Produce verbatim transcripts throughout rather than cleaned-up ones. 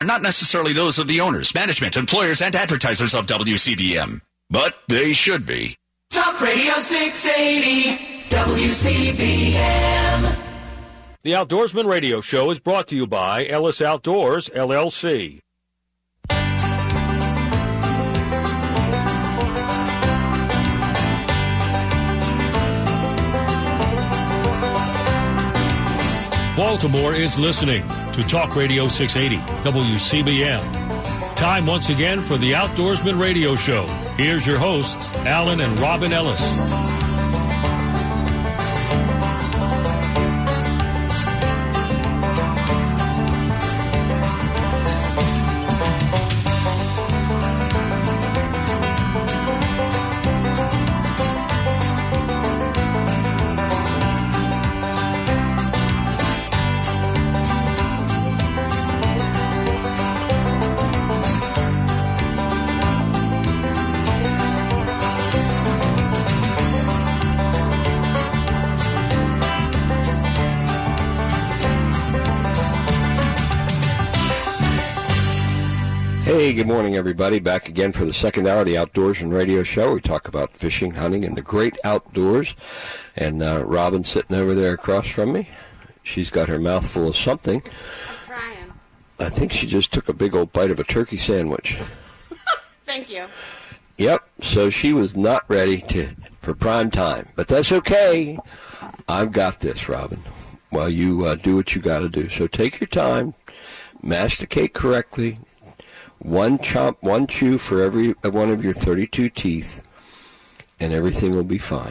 not necessarily those of the owners, management, employers, and advertisers of W C B M. But they should be. Talk Radio six eighty, W C B M. The Outdoorsman Radio Show is brought to you by Ellis Outdoors, L L C. Baltimore is listening to Talk Radio six eighty, W C B M. Time once again for the Outdoorsman Radio Show. Here's your hosts, Alan and Robin Ellis. Hey, good morning, everybody. Back again for the second hour of the Outdoorsman Radio Show. We talk about fishing, hunting, and the great outdoors. And uh, Robin's sitting over there across from me. She's got her mouth full of something. I'm trying. I think she just took a big old bite of a turkey sandwich. Thank you. Yep, so she was not ready to for prime time. But that's okay. I've got this, Robin, while you uh, do what you got to do. So take your time, masticate correctly. One chomp, one chew for every one of your thirty-two teeth, and everything will be fine.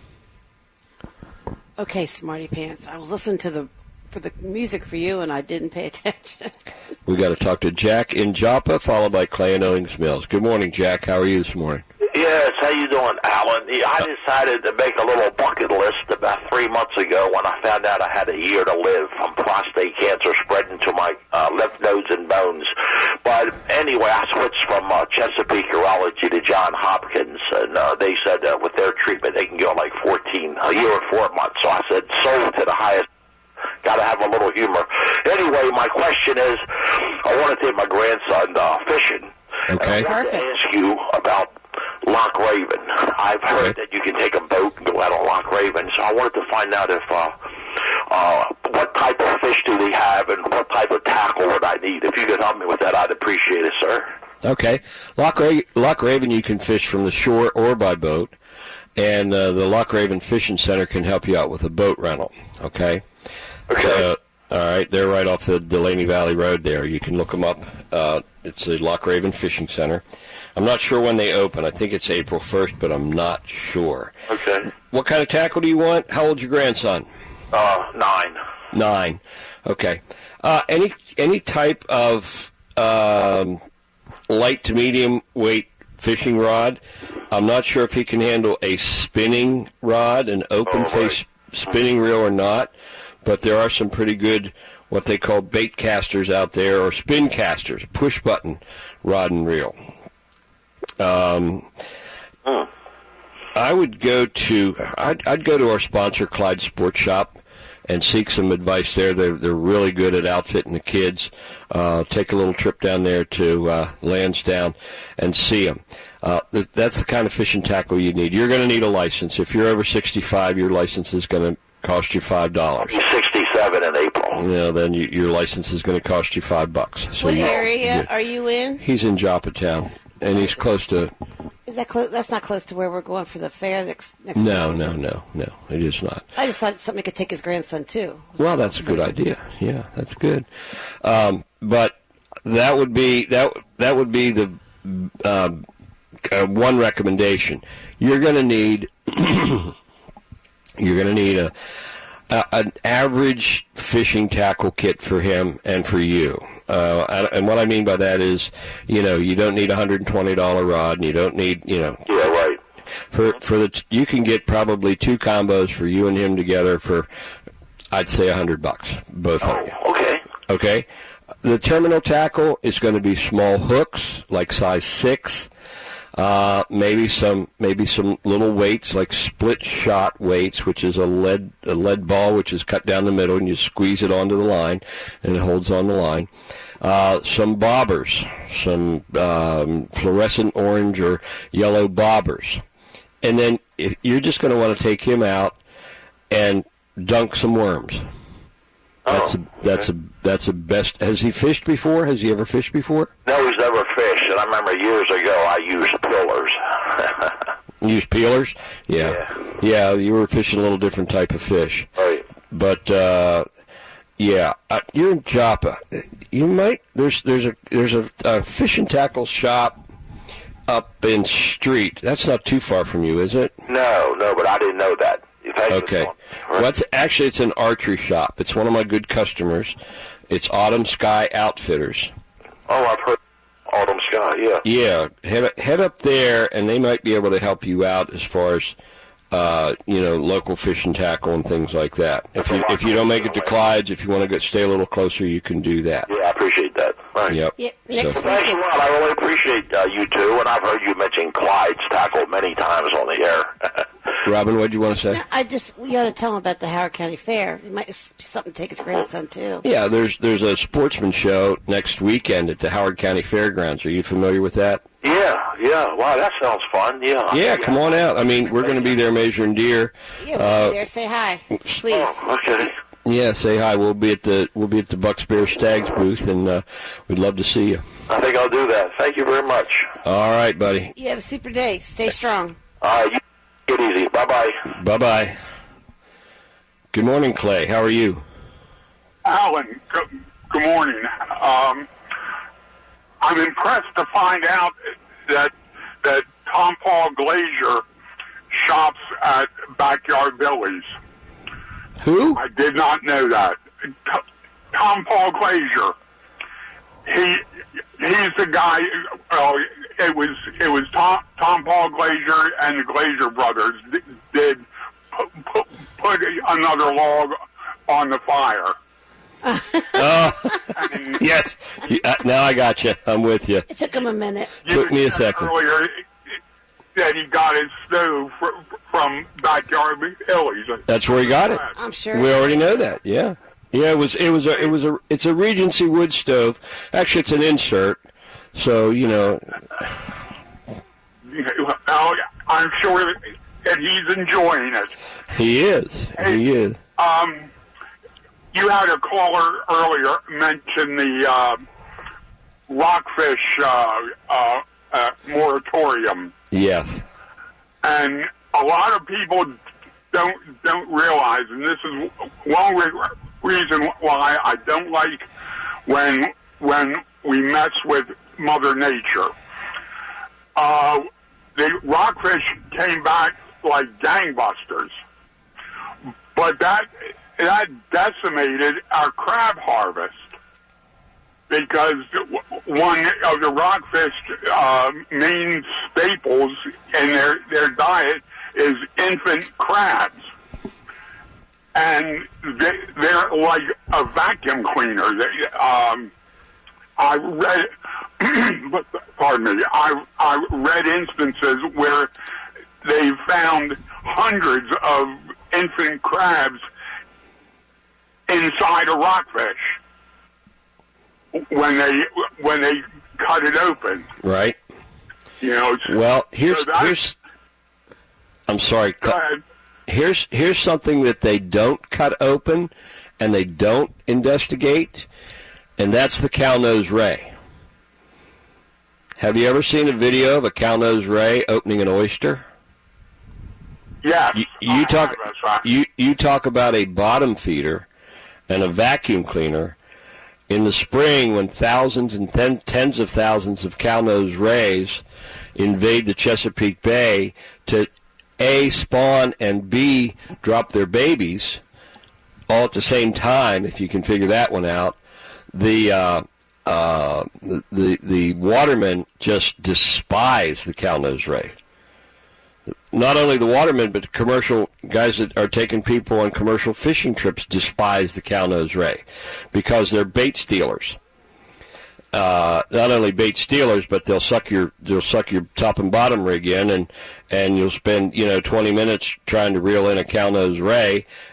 Okay, Smarty Pants. I was listening to the for the music for you, and I didn't pay attention. We got to talk to Jack in Joppa, followed by Clay in Owings Mills. Good morning, Jack. How are you this morning? Yes, how you doing, Alan? Yeah, I decided to make a little bucket list about three months ago when I found out I had a year to live from prostate cancer spreading to my uh, lymph nodes and bones. But anyway, I switched from uh, Chesapeake Urology to John Hopkins, and uh, they said uh, with their treatment they can go like fourteen, a year or four months. So I said, sold to the highest. Got to have a little humor. Anyway, my question is, I want to take my grandson uh, fishing. Okay. And I want to ask you about Loch Raven. I've heard that you can take a boat and go out on Loch Raven, so I wanted to find out if uh, uh, what type of fish do they have and what type of tackle would I need. If you could help me with that, I'd appreciate it, sir. Okay. Loch, Ra- Loch Raven you can fish from the shore or by boat, and uh, the Loch Raven Fishing Center can help you out with a boat rental, okay? Okay. Uh, all right, they're right off the Delaney Valley Road there. You can look them up. Uh, it's the Loch Raven Fishing Center. I'm not sure when they open. I think it's April first, but I'm not sure. Okay. What kind of tackle do you want? How old's your grandson? Uh, nine. Nine. Okay. Uh, any any type of um, light to medium weight fishing rod. I'm not sure if he can handle a spinning rod, an open Oh, face right. spinning reel or not, but there are some pretty good what they call bait casters out there, or spin casters, push button rod and reel. Um, Hmm. I would go to I'd, I'd go to our sponsor, Clyde Sports Shop, and seek some advice there. They're they're really good at outfitting the kids. Uh, take a little trip down there to uh, Lansdowne and see them. Uh, th- that's the kind of fishing tackle you need. You're going to need a license. If you're over sixty-five, your license is going to cost you five dollars. I'm sixty-seven in April. You know, then you, your license is going to cost you five bucks. So What you, area you- are you in? He's in Joppa Town, and he's close to. Is that close? That's not close to where we're going for the fair next next No, week, is no, it? no, no. It is not. I just thought somebody could take his grandson too. Well, that's a good idea. Yeah, that's good. Um, but that would be that that would be the uh, uh, one recommendation. You're going to need you're going to need a, a an average fishing tackle kit for him and for you. Uh, and what I mean by that is, you know, you don't need a one hundred twenty dollars rod, and you don't need, you know, Yeah, right. for for the you can get probably two combos for you and him together for, I'd say a hundred bucks, both of you. Oh, okay. Okay. The terminal tackle is going to be small hooks, like size six. Uh, maybe some maybe some little weights like split shot weights, which is a lead a lead ball which is cut down the middle, and you squeeze it onto the line, and it holds on the line. uh, some bobbers, some um, fluorescent orange or yellow bobbers. And then if you're just going to want to take him out and dunk some worms. That's oh, a that's okay. a that's a best. Has he fished before? Has he ever fished before? No, he's never fished, and I remember years ago I used pillars. Use peelers? Yeah. yeah. Yeah, you were fishing a little different type of fish. Right. But uh yeah, uh, you're in Joppa. You might there's there's a there's a, a fish and tackle shop up in Street. That's not too far from you, is it? No, no, but I didn't know that. Okay. Well, it's, actually, it's an archery shop. It's one of my good customers. It's Autumn Sky Outfitters. Oh, I've heard Autumn Sky, yeah. Yeah. Head, head up there, and they might be able to help you out as far as, uh, you know, local fish and tackle and things like that. If you if you don't make it to Clyde's, if you want to go stay a little closer, you can do that. Yeah, I appreciate that. Right. Yep. Yeah, next So- Thanks a lot. I really appreciate uh, you two, and I've heard you mention Clyde's Tackle many times on the air. Robin, what did you want to say? No, I just, you ought to tell him about the Howard County Fair. It might be something to take his grandson, too. Yeah, there's there's a sportsman show next weekend at the Howard County Fairgrounds. Are you familiar with that? Yeah, yeah. Wow, that sounds fun. Yeah. Yeah, come on out. I mean, we're going to be there measuring deer. Yeah, we'll Uh, be there. Say hi, please. Oh, okay. Yeah, say hi. We'll be at the we'll be at the Bucks Bear Stags booth, and uh, we'd love to see you. I think I'll do that. Thank you very much. All right, buddy. You have a super day. Stay strong. All right, you get easy. Bye-bye. Bye bye. Good morning, Clay. How are you? Alan, good, good morning. Um, I'm impressed to find out that that Tom Paul Glazier shops at Backyard Billy's. Who? I did not know that. T- Tom Paul Glazier. He he's the guy. Well, it was it was Tom Tom Paul Glazier and the Glazier brothers did, did put, put, put another log on the fire. Oh, yes. You- uh, now I got you. I'm with you. It took him a minute. You Took me a said second. Earlier that he got his stove fr- from Backyard Billy's. That's where he got it. I'm sure. We already know that. Yeah. Yeah. It was. It was a. It was a. It's a Regency wood stove. Actually, it's an insert. So you know. Well, I'm sure that he's enjoying it. He is. He is. Um, you had a caller earlier mention the uh, rockfish uh, uh, uh, moratorium, Yes. and a lot of people don't don't realize, and this is one re- reason why I don't like when when we mess with Mother Nature. Uh, the rockfish came back like gangbusters, but that that decimated our crab harvest because one of the rockfish uh, main staples in their their diet is infant crabs, and they, they're like a vacuum cleaner. They, um, I read, pardon me, I, I read instances where they found hundreds of infant crabs inside a rockfish when they when they cut it open. Right. You know. It's, Well, here's so that- here's. I'm sorry. Go ahead. Here's here's something that they don't cut open, and they don't investigate, and that's the cow-nose ray. Have you ever seen a video of a cow-nose ray opening an oyster? Yes. You, I you talk have, that's right. you you talk about a bottom feeder and a vacuum cleaner. In the spring, when thousands and ten, tens of thousands of cow-nose rays invade the Chesapeake Bay to A, spawn, and B, drop their babies all at the same time, if you can figure that one out, the uh, uh, the, the the watermen just despise the cow-nose ray. Not only the watermen, but the commercial guys that are taking people on commercial fishing trips despise the cow-nose ray because they're bait stealers. Uh, not only bait stealers, but they'll suck your they'll suck your top and bottom rig in, and and you'll spend you know twenty minutes trying to reel in a cow-nose ray,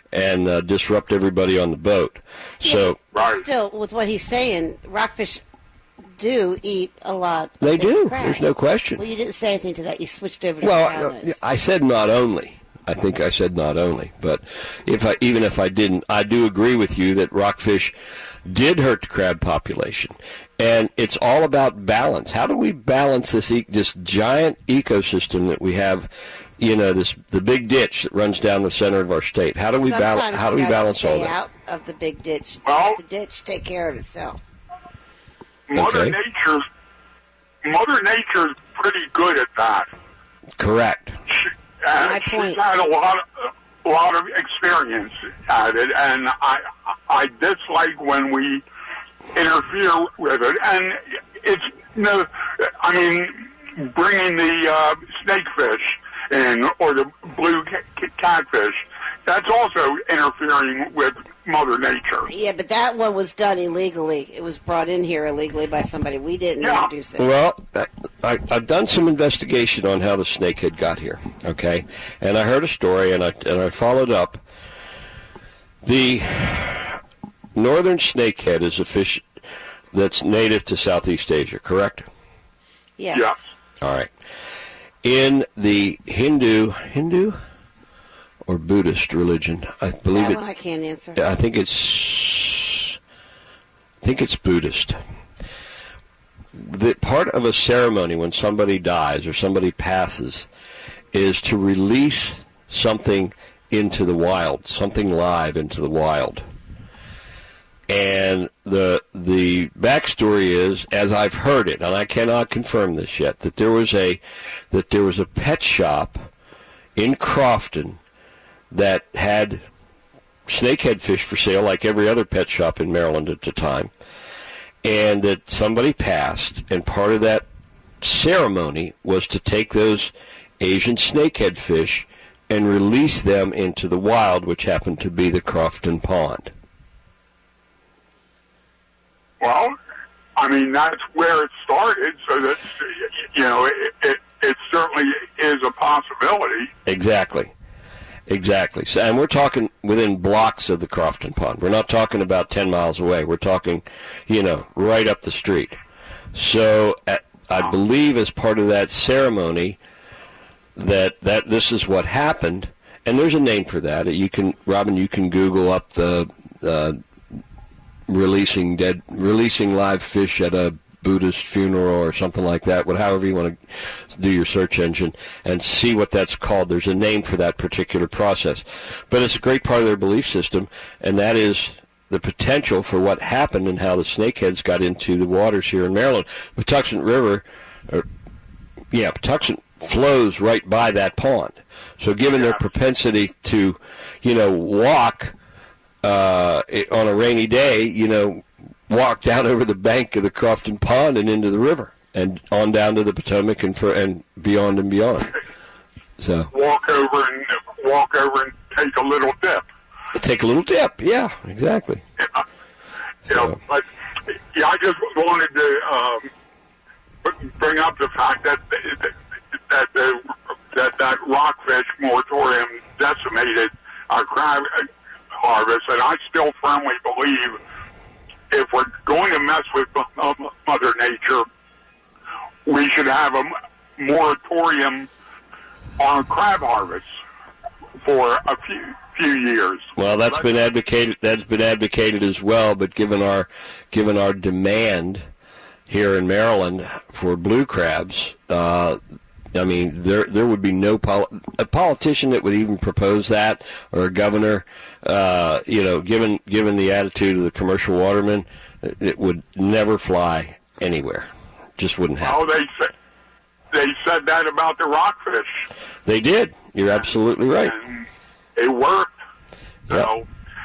and uh, disrupt everybody on the boat. Yeah, So Right. Still, with what he's saying, rockfish do eat a lot. of they big do. crab. There's no question. Well, you didn't say anything to that. You switched over to Well, crab uh, nose. I said not only. I think I said not only, but if I, even if I didn't, I do agree with you that rockfish did hurt the crab population, and it's all about balance. How do we balance this e- this giant ecosystem that we have? You know, this the big ditch that runs down the center of our state. How do we balance? Sometimes How do you we gotta balance all stay that? out of the big ditch. Well- Let the ditch take care of itself. Mother Okay. Nature's Mother Nature's pretty good at that. Correct. She, uh, My she's point. had a lot, of, a lot of experience at it, and I, I dislike when we interfere with it. And it's no, I mean, bringing the uh, snakefish in or the blue ca- ca- catfish. That's also interfering with Mother Nature. Yeah, but that one was done illegally. It was brought in here illegally by somebody. We didn't Yeah. introduce it. Well, I, I've done some investigation on how the snakehead got here, okay? And I heard a story, and I and I followed up. The northern snakehead is a fish that's native to Southeast Asia, correct? Yes. Yeah. All right. In the Hindu, Hindu or Buddhist religion, I believe That it. one I can't answer. I think it's, I think it's Buddhist. The part of a ceremony when somebody dies or somebody passes is to release something into the wild, something live into the wild. And the the backstory is, as I've heard it, and I cannot confirm this yet, that there was a that there was a pet shop in Crofton that had snakehead fish for sale, like every other pet shop in Maryland at the time, and that somebody passed, and part of that ceremony was to take those Asian snakehead fish and release them into the wild, which happened to be the Crofton Pond. Well, I mean, that's where it started, so that, you know, it, it, it certainly is a possibility. Exactly. Exactly. So, and we're talking within blocks of the Crofton Pond. We're not talking about ten miles away. We're talking, you know, right up the street. So at, I believe as part of that ceremony that, that this is what happened, and there's a name for that. You can, Robin, you can Google up the uh, releasing dead, releasing live fish at a Buddhist funeral or something like that, but however you want to do your search engine and see what that's called. There's a name for that particular process. But it's a great part of their belief system, and that is the potential for what happened and how the snakeheads got into the waters here in Maryland. Patuxent River, or, yeah, Patuxent flows right by that pond. So given their propensity to, you know, walk uh, on a rainy day, you know, walk down over the bank of the Crofton Pond and into the river and on down to the Potomac and for, and beyond and beyond. So Walk over and walk over and take a little dip. take a little dip. Yeah, exactly. Yeah. You So- know, but yeah, I just wanted to um, bring up the fact that that that the, that, that rockfish moratorium decimated our crab harvest, and I still firmly believe if we're going to mess with Mother Nature, we should have a moratorium on crab harvest for a few few years. Well, that's been advocated. That's been advocated as well. But given our given our demand here in Maryland for blue crabs, uh, I mean, there there would be no pol- a politician that would even propose that, or a governor. Uh, you know, given given the attitude of the commercial watermen, it would never fly anywhere. Just wouldn't happen. Oh, they said they said that about the rockfish. They did. You're absolutely right. And it worked. Yep. So,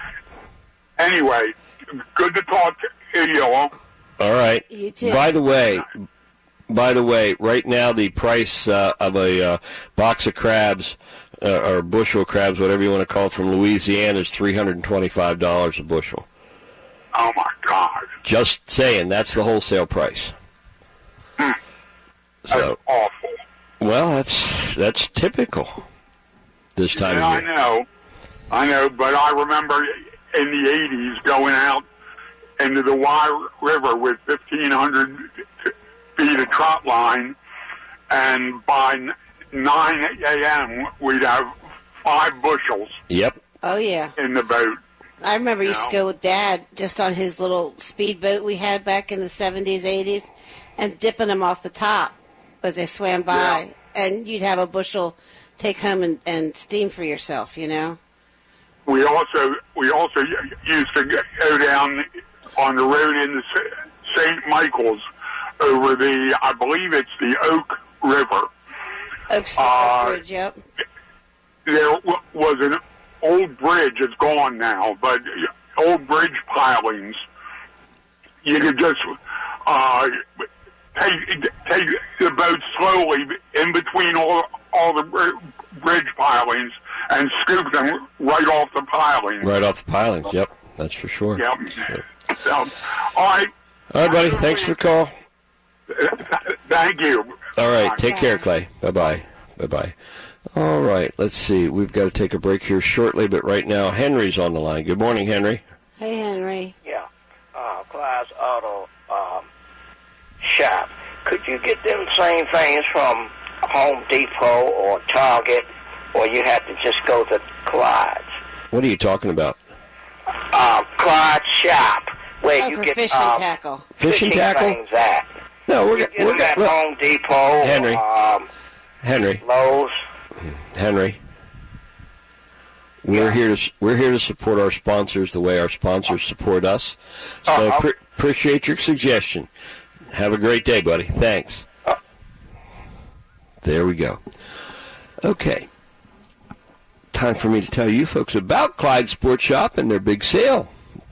anyway, good to talk to you all. All right. You too. By the way, by the way, right now the price uh, of a uh, box of crabs uh, or bushel crabs, whatever you want to call it, from Louisiana is three hundred twenty-five dollars a bushel. Oh my God, Just saying, that's the wholesale price. Hmm. that's So, awful. well, that's that's typical this time Yeah, I of year. know. I know, but I remember in the eighties going out into the Wye River with fifteen hundred feet of trot line, and by nine a.m. we'd have five bushels. Yep. Oh, yeah. In the boat. I remember you used know? to go with Dad just on his little speedboat we had back in the seventies, eighties, and dipping them off the top as they swam by. Yeah. And you'd have a bushel take home and, and steam for yourself, you know? We also we also used to go down on the road in the Saint Michael's over the, I believe it's the Oak River. Oak, Uh, Oak Bridge, yep. There w- was an old bridge. It's gone now, but old bridge pilings. You could just uh, take take the boat slowly in between all all the br- bridge pilings and scoop them right off the pilings. Right off the pilings. Yep, that's for sure. Yep. Yep. So, all right. All right, buddy. Thanks for the call. Thank you. All right. Bye. Take care, Clay. Bye-bye. Bye-bye. All right. Let's see. We've got to take a break here shortly, but right now Henry's on the line. Good morning, Henry. Hey, Henry. Yeah. Uh, Clyde's Auto um, Shop. Could you get them same things from Home Depot or Target, or you have to just go to Clyde's? What are you talking about? Uh, Clyde's Shop, where Oh, you for get fishing um, tackle. Fishing tackle? things at. No, we're You going get them at to Home Depot, Henry. um, Henry. Lowe's. Henry. We're here to we're here to support our sponsors the way our sponsors support us. So Uh-huh. pre- appreciate your suggestion. Have a great day, buddy. Thanks. Uh. There we go. Okay. Time for me to tell you folks about Clyde Sports Shop and their big sale.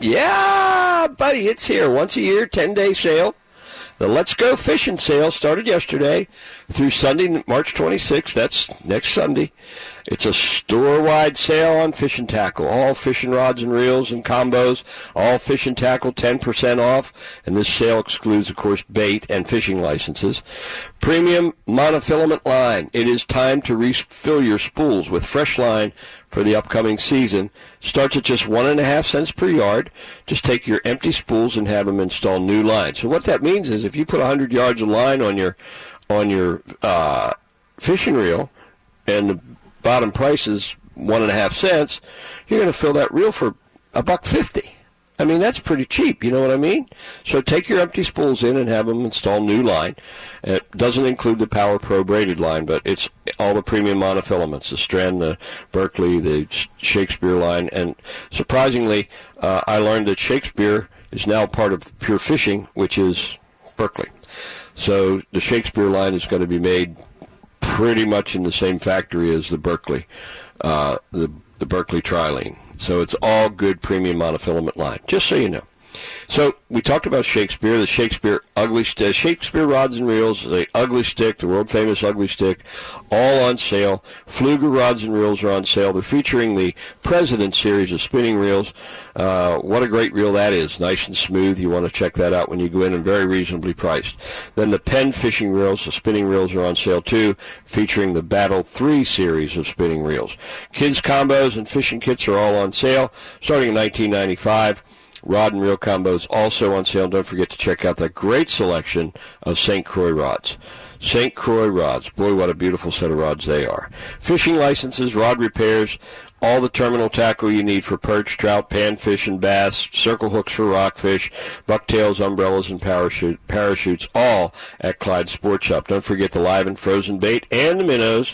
Yeah, buddy, it's here. Once a year, ten-day sale. The Let's Go Fishing sale started yesterday through Sunday, March twenty-sixth. That's next Sunday. It's a store-wide sale on fishing tackle. All fishing rods and reels and combos. All fishing tackle, ten percent off. And this sale excludes, of course, bait and fishing licenses. Premium monofilament line. It is time to refill your spools with fresh line for the upcoming season. Starts at just one and a half cents per yard. Just take your empty spools and have them install new line. So what that means is if you put one hundred yards of line on your on your uh, fishing reel, and the bottom price is one and a half cents, you're going to fill that reel for a buck fifty. I mean, that's pretty cheap. You know what I mean? So take your empty spools in and have them install new line. It doesn't include the Power Pro braided line, but it's all the premium monofilaments, the Strand, the Berkley, the Shakespeare line. And surprisingly, uh, I learned that Shakespeare is now part of Pure Fishing, which is Berkley. So the Shakespeare line is going to be made pretty much in the same factory as the Berkley, uh, the, the Berkley Trilene. So it's all good premium monofilament line, just so you know. So we talked about Shakespeare, the Shakespeare ugly stick, Shakespeare rods and reels, the ugly stick, the world famous ugly stick, all on sale. Pfluger rods and reels are on sale. They're featuring the President series of spinning reels. Uh, what a great reel that is, nice and smooth. You want to check that out when you go in, and very reasonably priced. Then the Penn fishing reels, the spinning reels are on sale too, featuring the Battle three series of spinning reels. Kids combos and fishing kits are all on sale, starting in nineteen ninety-five. Rod and reel combos also on sale. Don't forget to check out that great selection of Saint Croix rods. Saint Croix rods. Boy, what a beautiful set of rods they are. Fishing licenses, rod repairs, all the terminal tackle you need for perch, trout, panfish, and bass, circle hooks for rockfish, bucktails, umbrellas, and parachute, parachutes, all at Clyde Sports Shop. Don't forget the live and frozen bait and the minnows.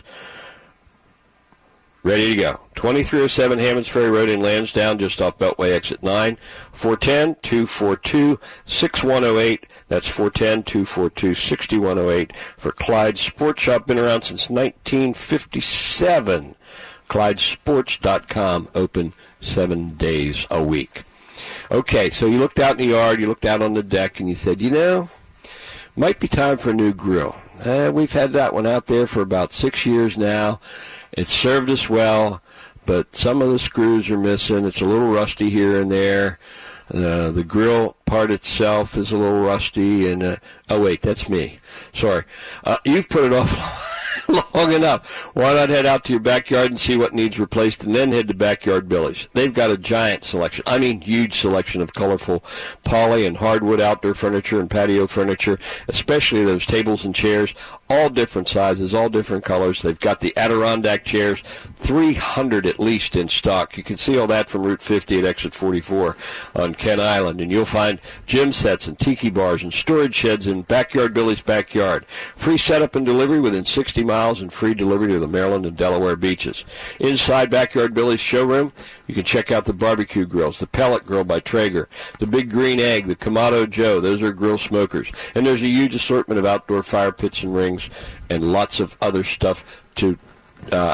Ready to go. twenty-three oh seven Hammonds Ferry Road in Lansdowne, just off Beltway exit nine. four one zero, two four two, six one zero eight. That's four one zero, two four two, six one zero eight for Clyde Sports Shop. Been around since nineteen fifty-seven. Clyde Sports dot com, open seven days a week. Okay, so you looked out in the yard, you looked out on the deck, and you said, you know, might be time for a new grill. Uh, we've had that one out there for about six years now. It's served us well, but some of the screws are missing. It's a little rusty here and there. Uh, the grill part itself is a little rusty. And uh, oh, wait, that's me. Sorry. Uh, you've put it off long enough. Why not head out to your backyard and see what needs replaced, and then head to Backyard Billy's. They've got a giant selection, I mean huge selection of colorful poly and hardwood outdoor furniture and patio furniture, especially those tables and chairs, all different sizes, all different colors. They've got the Adirondack chairs, three hundred at least in stock. You can see all that from Route fifty at exit forty-four on Kent Island, and you'll find gym sets and tiki bars and storage sheds in Backyard Billy's backyard. Free setup and delivery within sixty miles and free delivery to the Maryland and Delaware beaches. Inside Backyard Billy's showroom, you can check out the barbecue grills, the pellet grill by Traeger, the Big Green Egg, the Kamado Joe. Those are grill smokers. And there's a huge assortment of outdoor fire pits and rings and lots of other stuff to uh,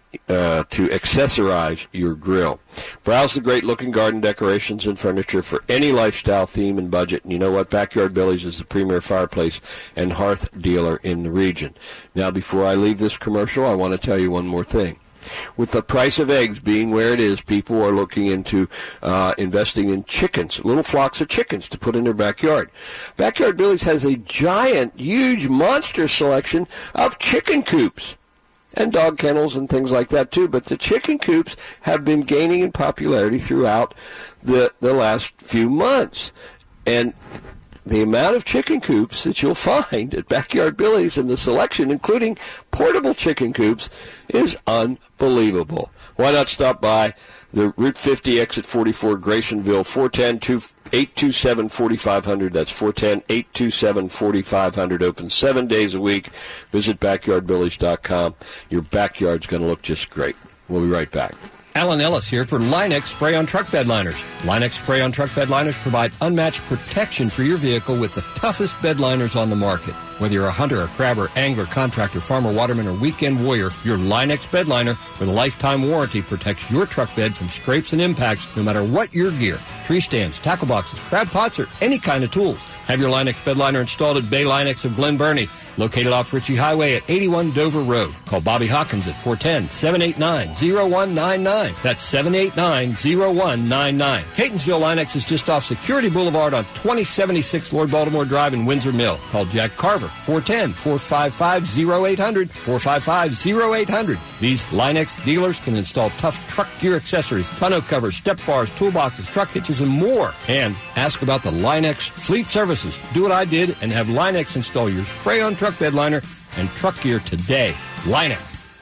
uh, to accessorize your grill. Browse the great-looking garden decorations and furniture for any lifestyle theme and budget. And you know what? Backyard Billy's is the premier fireplace and hearth dealer in the region. Now, before I leave this commercial, I want to tell you one more thing. With the price of eggs being where it is, people are looking into uh, investing in chickens, little flocks of chickens to put in their backyard. Backyard Billy's has a giant, huge, monster selection of chicken coops. And dog kennels and things like that, too. But the chicken coops have been gaining in popularity throughout the, the last few months. And the amount of chicken coops that you'll find at Backyard Billy's and the selection, including portable chicken coops, is unbelievable. Why not stop by the Route fifty, exit forty-four, Graysonville, four one zero, eight two seven, four five zero zero. That's four one zero, eight two seven, four five zero zero. Open seven days a week. Visit backyard billies dot com. Your backyard's going to look just great. We'll be right back. Alan Ellis here for Line-X Spray-On Truck Bed Liners. Line-X Spray-On Truck Bed Liners provide unmatched protection for your vehicle with the toughest bed liners on the market. Whether you're a hunter, a crabber, angler, contractor, farmer, waterman, or weekend warrior, your Line-X Bed Liner with a lifetime warranty protects your truck bed from scrapes and impacts no matter what your gear. Tree stands, tackle boxes, crab pots, or any kind of tools. Have your Line-X Bed Liner installed at Bay Line-X of Glen Burnie, located off Ritchie Highway at eighty-one Dover Road. Call Bobby Hawkins at four one zero, seven eight nine, zero one nine nine. That's seven eight nine, zero one nine nine. Catonsville Line-X is just off Security Boulevard on twenty seventy-six Lord Baltimore Drive in Windsor Mill. Call Jack Carver, four one zero, four five five, zero eight zero zero, four five five, zero eight zero zero. These Line-X dealers can install tough truck gear accessories, tonneau covers, step bars, toolboxes, truck hitches, and more. And ask about the Line-X Fleet Services. Do what I did and have Line-X install your spray-on truck bed liner and truck gear today. Line-X.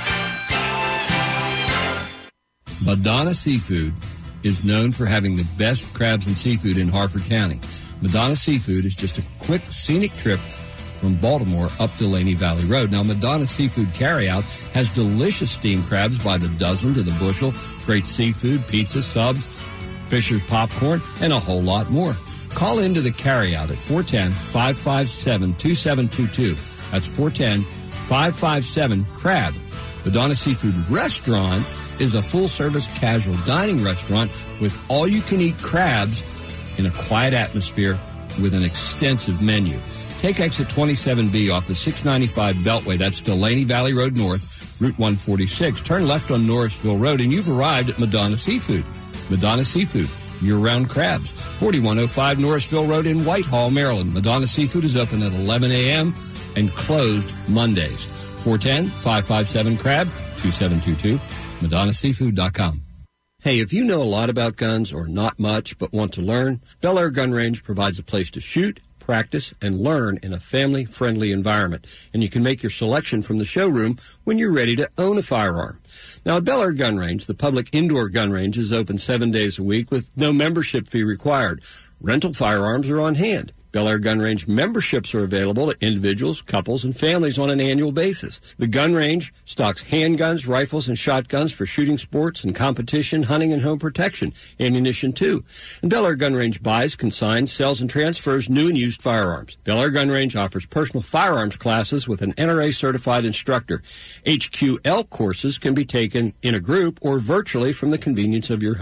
Madonna Seafood is known for having the best crabs and seafood in Harford County. Madonna Seafood is just a quick, scenic trip from Baltimore up Delaney Valley Road. Now, Madonna Seafood Carryout has delicious steamed crabs by the dozen to the bushel, great seafood, pizza, subs, Fisher's popcorn, and a whole lot more. Call into the carryout at four one zero, five five seven, two seven two two. That's four one zero, five five seven, CRAB. Madonna Seafood Restaurant is a full-service casual dining restaurant with all-you-can-eat crabs in a quiet atmosphere with an extensive menu. Take exit twenty-seven B off the six ninety-five Beltway. That's Delaney Valley Road North, Route one forty-six. Turn left on Norrisville Road, and you've arrived at Madonna Seafood. Madonna Seafood, year-round crabs. forty-one oh five Norrisville Road in Whitehall, Maryland. Madonna Seafood is open at eleven a.m. and closed Mondays. four one zero, five five seven, CRAB, two seven two two, madonna seafood dot com. Hey, if you know a lot about guns or not much but want to learn, Bel Air Gun Range provides a place to shoot, practice, and learn in a family-friendly environment. And you can make your selection from the showroom when you're ready to own a firearm. Now, at Bel Air Gun Range, the public indoor gun range is open seven days a week with no membership fee required. Rental firearms are on hand. Bel Air Gun Range memberships are available to individuals, couples, and families on an annual basis. The gun range stocks handguns, rifles, and shotguns for shooting sports and competition, hunting, and home protection, ammunition too. And Bel Air Gun Range buys, consigns, sells, and transfers new and used firearms. Bel Air Gun Range offers personal firearms classes with an N R A-certified instructor. H Q L courses can be taken in a group or virtually from the convenience of your home.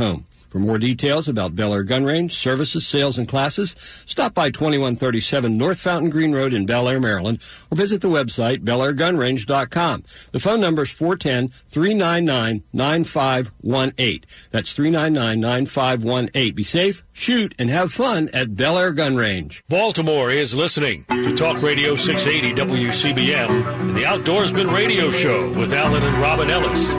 For more details about Bel Air Gun Range, services, sales, and classes, stop by twenty-one thirty-seven North Fountain Green Road in Bel Air, Maryland, or visit the website bel air gun range dot com. The phone number is four one zero, three nine nine, nine five one eight. That's three nine nine, nine five one eight. Be safe, shoot, and have fun at Bel Air Gun Range. Baltimore is listening to Talk Radio six eighty W C B M and the Outdoorsman Radio Show with Alan and Robin Ellis.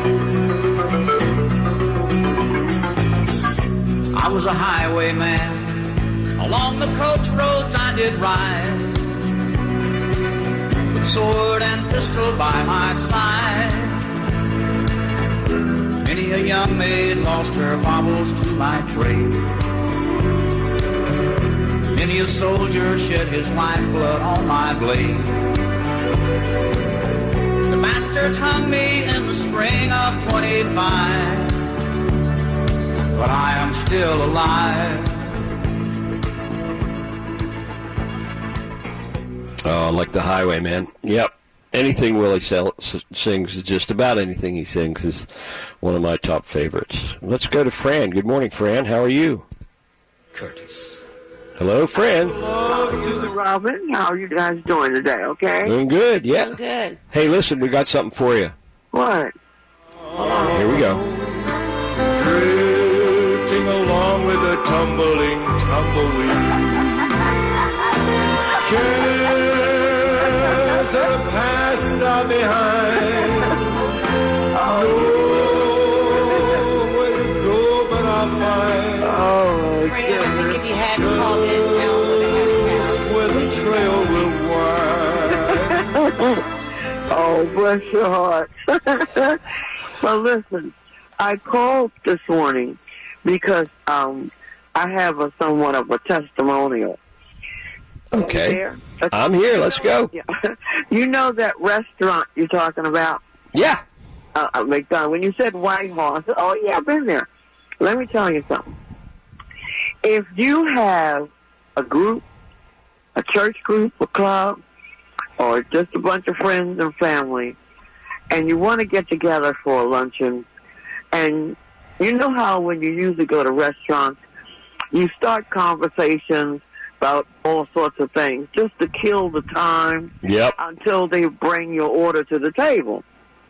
I was a highwayman. Along the coach roads I did ride, with sword and pistol by my side. Many a young maid lost her baubles to my trade. Many a soldier shed his lifeblood on my blade. The bastards hung me in the spring of twenty-five, but I am still alive. Oh, like the Highwayman. Yep. Anything Willie sell, s- sings, just about anything he sings is one of my top favorites. Let's go to Fran. Good morning, Fran. How are you? Curtis. Hello, Fran. Hello to the Robin. How are you guys doing today, okay? Doing good, yeah. Doing good. Hey, listen, we got something for you. What? Here we go. Drifting along with a tumbling tumbleweed. Cares of the past are behind. Nowhere to go but I'll find. Oh, Fran, I think if you hadn't called in, Alan would have had a pass. Where the trail will wind. Oh, bless your heart. Well, listen, I called this morning because um, I have a somewhat of a testimonial. Okay. There? I'm here. Let's go. Yeah. You know that restaurant you're talking about? Yeah. Uh, uh, McDonald's. When you said Whitehall, I said, oh, yeah, I've been there. Let me tell you something. If you have a group, a church group, a club, or just a bunch of friends and family, and you want to get together for a luncheon, and you know how when you usually go to restaurants, you start conversations about all sorts of things just to kill the time Yep. until they bring your order to the table.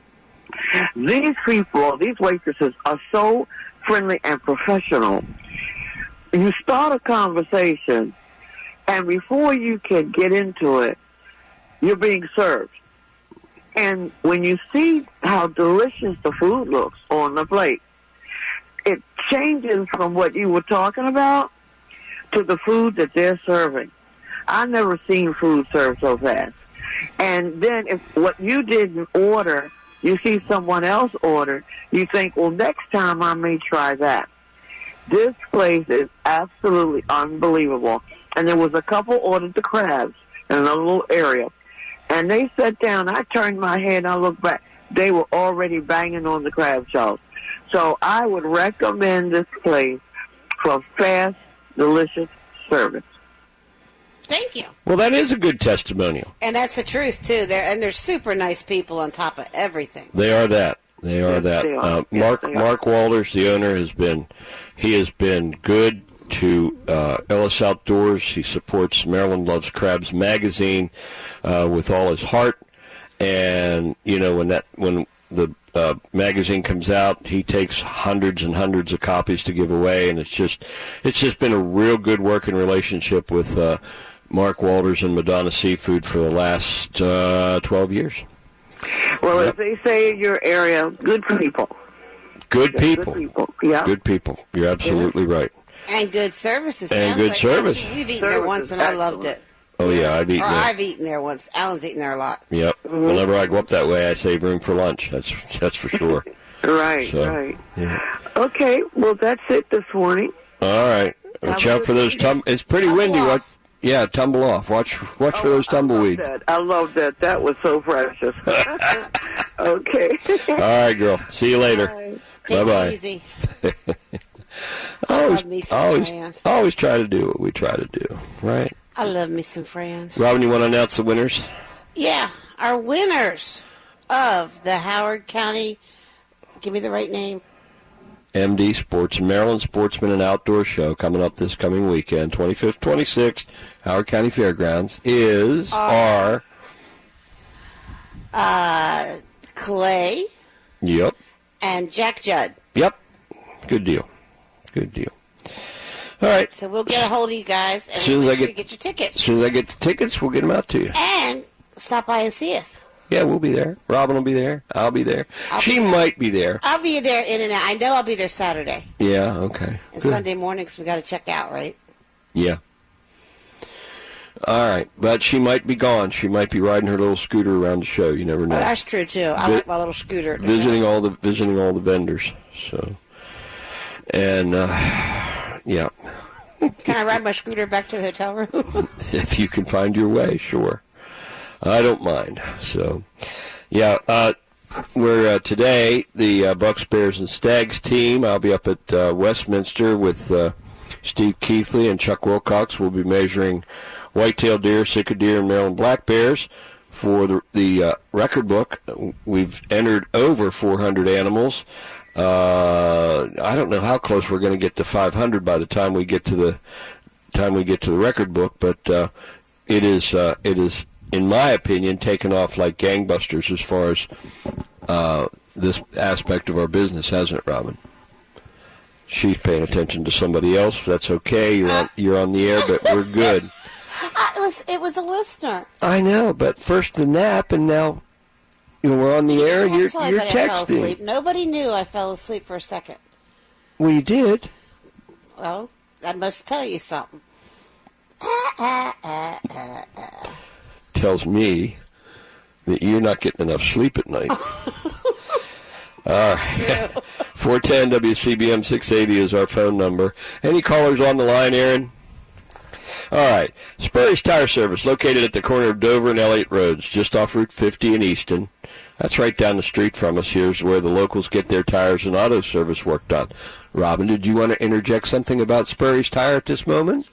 These people, these waitresses, are so friendly and professional. You start a conversation, and before you can get into it, you're being served. And when you see how delicious the food looks on the plate, it changes from what you were talking about to the food that they're serving. I've never seen food served so fast. And then if what you didn't order, you see someone else order, you think, well, next time I may try that. This place is absolutely unbelievable. And there was a couple ordered the crabs in another little area. And they sat down. I turned my head and I looked back. They were already banging on the crab shells. So I would recommend this place for fast, delicious service. Thank you. Well, that is a good testimonial. And that's the truth, too. They're, and they're super nice people on top of everything. They are that. They are Yes, that. they are. Uh, Yes, Mark they are. Mark Walters, the owner, has been he has been good to uh, Ellis Outdoors. He supports Maryland Loves Crabs magazine uh, with all his heart. And you know when that when the uh, magazine comes out, he takes hundreds and hundreds of copies to give away, and it's just it's just been a real good working relationship with uh, Mark Walters and Madonna Seafood for the last uh, twelve years. Well, Yep. as they say in your area, good people. Good people. Good people. Yeah. Good people. You're absolutely right. And good services. And Sounds good like service. Actually, you've eaten there Service once, is and I loved excellent. it. Oh yeah, I've eaten Or there. I've eaten there once. Alan's eaten there a lot. Yep. Mm-hmm. Whenever I go up that way, I save room for lunch. That's that's for sure. Right, So, right. Yeah. Okay, well, that's it this morning. All right. Watch Have a out good for those week. tum. It's pretty Tumble windy. off. Watch. Yeah, tumble off. Watch watch for Oh, those tumbleweeds. I love that. I love that. That was so precious. Okay. All right, girl. See you later. Bye. Take Bye-bye. it easy. I always, love me some always, Fran. always try to do what we try to do, right? I love me some Fran. Robin, you want to announce the winners? Yeah, our winners of the Howard County, give me the right name, M D Sports, Maryland Sportsman and Outdoor Show coming up this coming weekend, twenty-fifth, twenty-sixth, Howard County Fairgrounds, is our... Uh, Clay. Yep. And Jack Judd. Yep. Good deal. Good deal. All right. So we'll get a hold of you guys and as soon we'll as make I sure get, you get your tickets. As soon as I get the tickets, we'll get them out to you. And stop by and see us. Yeah, we'll be there. Robin will be there. I'll be there. I'll she be there. might be there. I'll be there in and out. I know I'll be there Saturday. Yeah, okay. And Good. Sunday mornings we got to check out, right? Yeah. All right. But she might be gone. She might be riding her little scooter around the show. You never know. Oh, that's true, too. I Vi- like my little scooter. Visiting all the visiting all the vendors. So, and, uh, yeah. Can I ride my scooter back to the hotel room? If you can find your way, sure. I don't mind. So, yeah, uh, we're uh, today, the uh, Bucks, Bears, and Stags team. I'll be up at uh, Westminster with uh, Steve Keithley and Chuck Wilcox. We'll be measuring white-tailed deer, sitka deer, and Maryland black bears for the, the uh, record book. We've entered over four hundred animals. Uh, I don't know how close we're going to get to five hundred by the time we get to the time we get to the record book, but uh, it is uh, it is. in my opinion, taken off like gangbusters as far as uh, this aspect of our business, hasn't it, Robin? She's paying attention to somebody else. That's okay. You're on, you're on the air, but we're good. Uh, it was it was a listener. I know, but first the nap, and now you know, we're on the air. You're Tell you're anybody I fell asleep. texting. Nobody knew I fell asleep for a second. Well, you did. Well, I must tell you something. Uh, uh, uh, uh, uh. Tells me that you're not getting enough sleep at night. All right. four ten W C B M six eighty is our phone number. Any callers on the line, Aaron? All right. Spurry's Tire Service, located at the corner of Dover and Elliott Roads, just off Route fifty in Easton. That's right down the street from us. Here's where the locals get their tires and auto service work done. Robin, did you want to interject something about Spurry's Tire at this moment?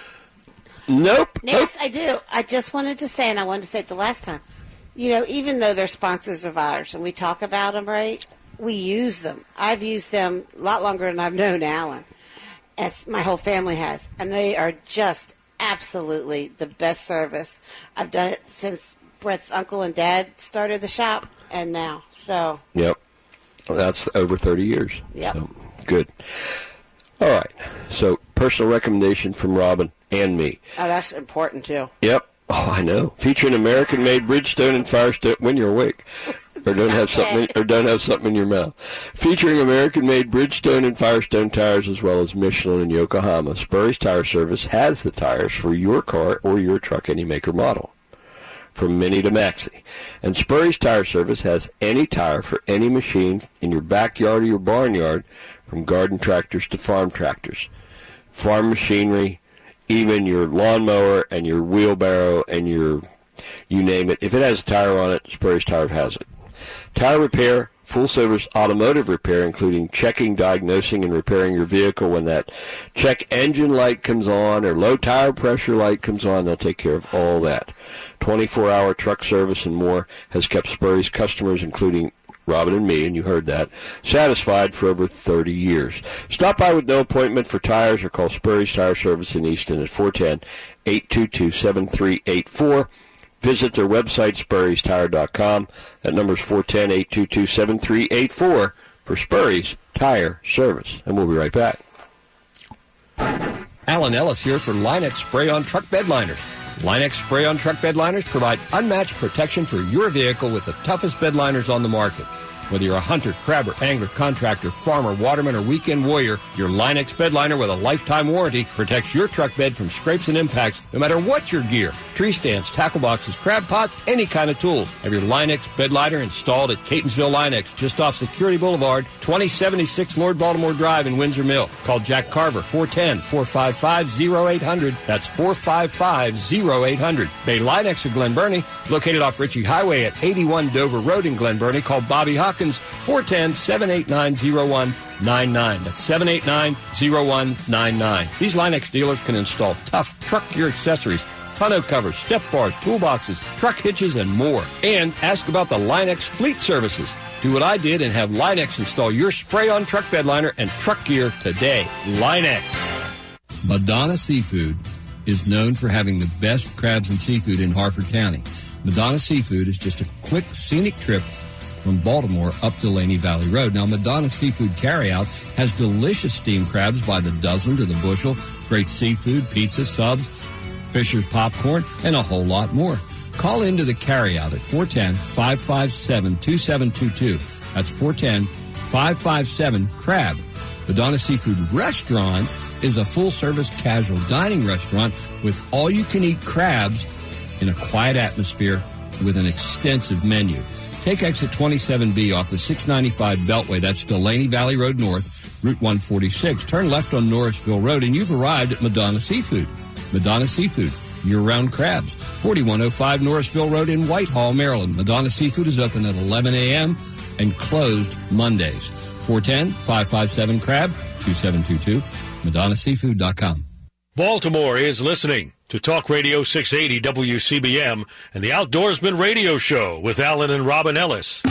Nope. Yes, I do. I just wanted to say, and I wanted to say it the last time, you know, even though they're sponsors of ours and we talk about them, right, we use them. I've used them a lot longer than I've known Alan, as my whole family has, and they are just absolutely the best service. I've done it since Brett's uncle and dad started the shop and now. So. Yep. Well, that's over thirty years. Yep. So, good. All right. So, personal recommendation from Robin and me. Oh, that's important, too. Yep. Oh, I know. Featuring American-made Bridgestone and Firestone when you're awake, or don't have something, or don't have something in your mouth. Featuring American-made Bridgestone and Firestone tires, as well as Michelin and Yokohama. Spurry's Tire Service has the tires for your car or your truck, any make or model, from Mini to Maxi. And Spurry's Tire Service has any tire for any machine in your backyard or your barnyard, from garden tractors to farm tractors, farm machinery, even your lawnmower and your wheelbarrow and your, you name it. If it has a tire on it, Spurry's Tire has it. Tire repair, full-service automotive repair, including checking, diagnosing, and repairing your vehicle when that check engine light comes on or low tire pressure light comes on. They'll take care of all that. twenty-four hour truck service and more has kept Spurry's customers, including Robin and me, and you heard that, satisfied for over thirty years. Stop by with no appointment for tires or call Spurry's Tire Service in Easton at four one zero, eight two two, seven three eight four. Visit their website, spurrys tire dot com. That number is four one zero, eight two two, seven three eight four for Spurry's Tire Service. And we'll be right back. Alan Ellis here for Linex Spray-On Truck Bed Liners. Linex Spray-On Truck Bed Liners provide unmatched protection for your vehicle with the toughest bed liners on the market. Whether you're a hunter, crabber, angler, contractor, farmer, waterman, or weekend warrior, your Linex bed liner with a lifetime warranty protects your truck bed from scrapes and impacts no matter what your gear. Tree stands, tackle boxes, crab pots, any kind of tools. Have your Linex bed liner installed at Catonsville Linex, just off Security Boulevard, twenty seventy-six Lord Baltimore Drive in Windsor Mill. Call Jack Carver, four one zero, four five five, zero eight zero zero. That's four five five, zero eight zero zero. Bay Linex of Glen Burnie, located off Ritchie Highway at eighty-one Dover Road in Glen Burnie. Call Bobby Hawkins, four one zero, seven eight nine, zero one nine nine. That's seven eight nine, zero one nine nine. These Linex dealers can install tough truck gear accessories, tonneau covers, step bars, toolboxes, truck hitches, and more. And ask about the Linex fleet services. Do what I did and have Line-X install your spray-on truck bed liner and truck gear today. Line-X. Madonna Seafood is known for having the best crabs and seafood in Harford County. Madonna Seafood is just a quick, scenic trip from Baltimore up Delaney Valley Road. Now, Madonna Seafood Carryout has delicious steamed crabs by the dozen to the bushel, great seafood, pizza, subs, Fisher's popcorn, and a whole lot more. Call into the carryout at four one zero, five five seven, two seven two two. That's four one zero, five five seven, CRAB. Madonna Seafood Restaurant is a full-service casual dining restaurant with all-you-can-eat crabs in a quiet atmosphere with an extensive menu. Take exit twenty-seven B off the six ninety-five Beltway. That's Delaney Valley Road North, Route one forty-six. Turn left on Norrisville Road, and you've arrived at Madonna Seafood. Madonna Seafood, year-round crabs. forty-one oh five Norrisville Road in Whitehall, Maryland. Madonna Seafood is open at eleven a.m. and closed Mondays. four one zero, five five seven, CRAB, two seven two two, madonna seafood dot com. Baltimore is listening to Talk Radio six eighty W C B M and the Outdoorsman Radio Show with Alan and Robin Ellis.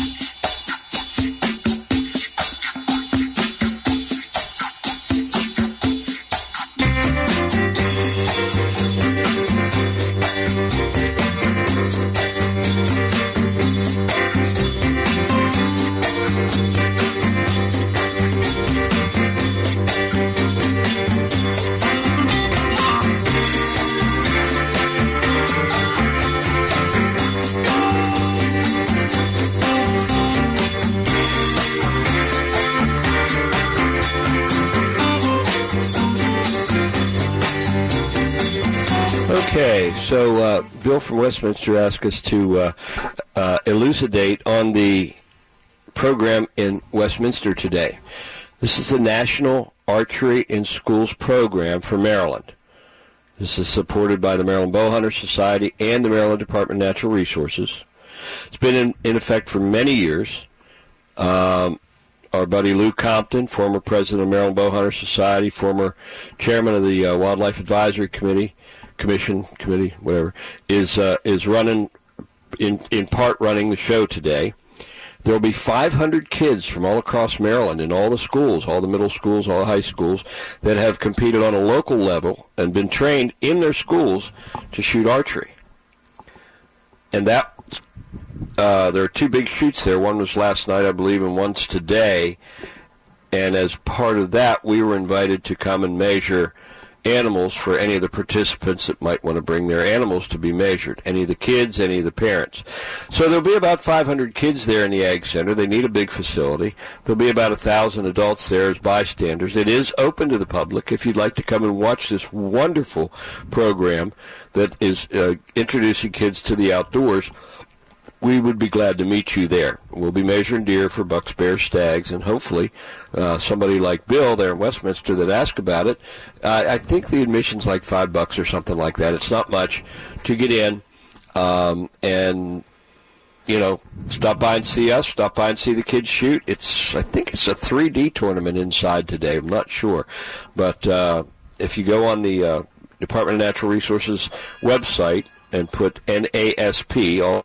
Okay, so uh, Bill from Westminster asked us to uh, uh, elucidate on the program in Westminster today. This is the National Archery in Schools program for Maryland. This is supported by the Maryland Bowhunter Society and the Maryland Department of Natural Resources. It's been in, in effect for many years. Um, our buddy Lou Compton, former president of Maryland Bowhunter Society, former chairman of the uh, Wildlife Advisory Committee, Commission, Committee, whatever, is uh, is running, in, in part running the show today. There will be five hundred kids from all across Maryland in all the schools, all the middle schools, all the high schools, that have competed on a local level and been trained in their schools to shoot archery. And that, uh, there are two big shoots there. One was last night, I believe, and one's today. And as part of that, we were invited to come and measure animals for any of the participants that might want to bring their animals to be measured, any of the kids, any of the parents. So there'll be about five hundred kids there in the Ag Center. They need a big facility. There'll be about one thousand adults there as bystanders. It is open to the public if you'd like to come and watch this wonderful program that is uh, introducing kids to the outdoors. We would be glad to meet you there. We'll be measuring deer for bucks, bears, stags, and hopefully uh, somebody like Bill there in Westminster that asked about it. Uh, I think the admission's like five bucks or something like that. It's not much to get in, um, and you know, stop by and see us. Stop by and see the kids shoot. It's I think it's a three D tournament inside today. I'm not sure, but uh, if you go on the uh, Department of Natural Resources website and put N A S P all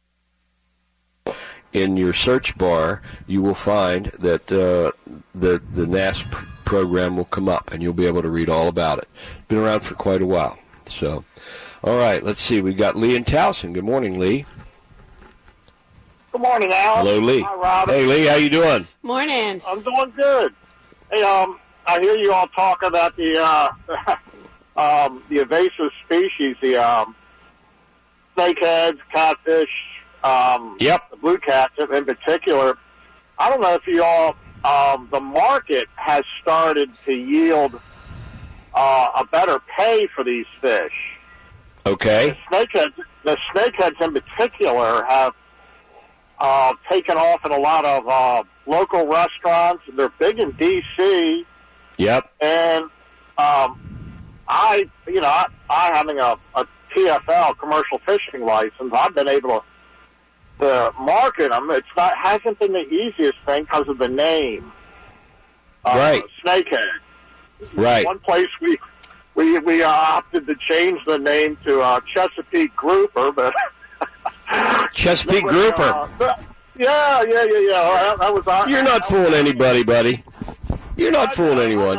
in your search bar, you will find that uh, the the N A S P program will come up, and you'll be able to read all about it. It's been around for quite a while. So, all right, let's see. We've got Lee in Towson. Good morning, Lee. Good morning, Alan. Hello, Lee. Hi, Robin. Hey, Lee. How you doing? Morning. I'm doing good. Hey, um, I hear you all talk about the uh, um, the invasive species, the um, snakeheads, catfish. Um, yep. The blue cats in particular. I don't know if you all, um, the market has started to yield uh, a better pay for these fish. Okay. The snakeheads, the snakeheads in particular have uh, taken off in a lot of uh, local restaurants. They're big in D C. Yep. And um, I, you know, I, I having a, a T F L, commercial fishing license, I've been able to to market them. It's not hasn't been the easiest thing because of the name. Uh, right. Snakehead. Right. One place we we we uh, opted to change the name to uh, Chesapeake Grouper, but Chesapeake Grouper. Uh, Yeah, yeah, yeah, yeah. That, that was. Uh, You're not fooling anybody, buddy. You're not fooling anyone.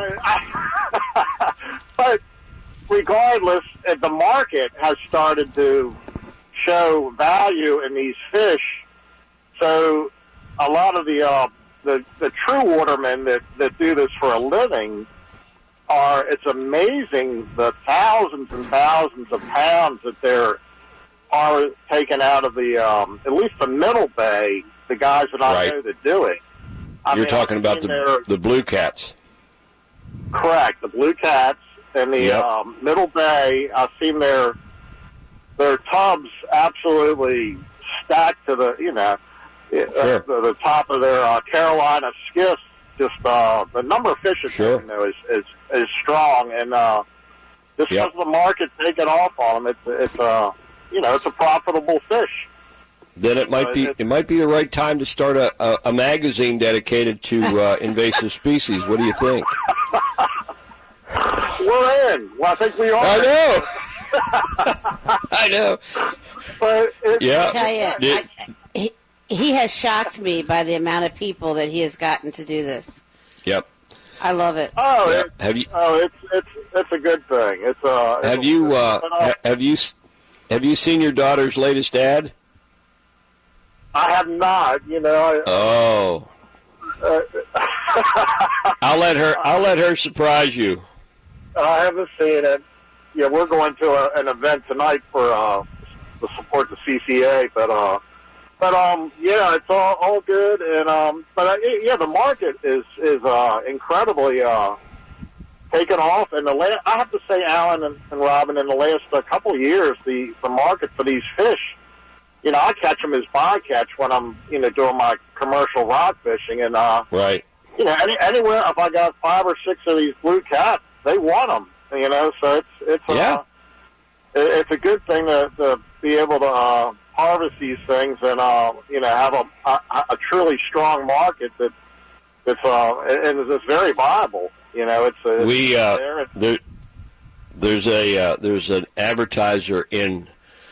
But regardless, uh, the market has started to show value in these fish. So a lot of the uh, the, the true watermen that, that do this for a living are, it's amazing the thousands and thousands of pounds that they're are taken out of the, um, at least the middle bay, the guys that I Right. know that do it. I You're mean, talking I've about seen the their- the blue cats. Correct, the blue cats and the Yep. um, middle bay. I've seen their their tubs absolutely stacked to the you know Sure. uh, the, the top of their uh, Carolina skiffs. Just uh, the number of fish that's Sure. taken though is is is strong, and uh, just Yep. because the market taking off on them, it's it's uh you know it's a profitable fish. Then it might Uh, be it- it might be the right time to start a, a, a magazine dedicated to uh, invasive species. What do you think? We're in. Well, I think we are. I know. I know. But it's, Yeah. I tell you, Yeah. I, he, he has shocked me by the amount of people that he has gotten to do this. Yep. I love it. Oh, Yeah. it, Have you oh, it's it's it's a good thing. It's uh. have it's, you uh, but, uh, ha- have you s- have you seen your daughter's latest ad? I have not. You know. Oh, Uh, I'll let her I'll let her surprise you. I haven't seen it. Yeah, we're going to a, an event tonight for uh to support the C C A, but uh, but um, yeah, it's all all good, and um, but uh, yeah, the market is is uh incredibly uh taken off, and the la- I have to say, Alan and, and Robin, in the last uh, couple of years, the the market for these fish. You know, I catch them as bycatch when I'm, you know, doing my commercial rod fishing, and uh, Right. you know, any, anywhere if I got five or six of these blue cats, they want them. You know, so it's it's uh, Yeah. it, it's a good thing to, to be able to uh, harvest these things and uh, you know have a, a a truly strong market that that's uh and it's very viable. You know, it's, it's We uh, there. It's, there there's a uh, there's an advertiser in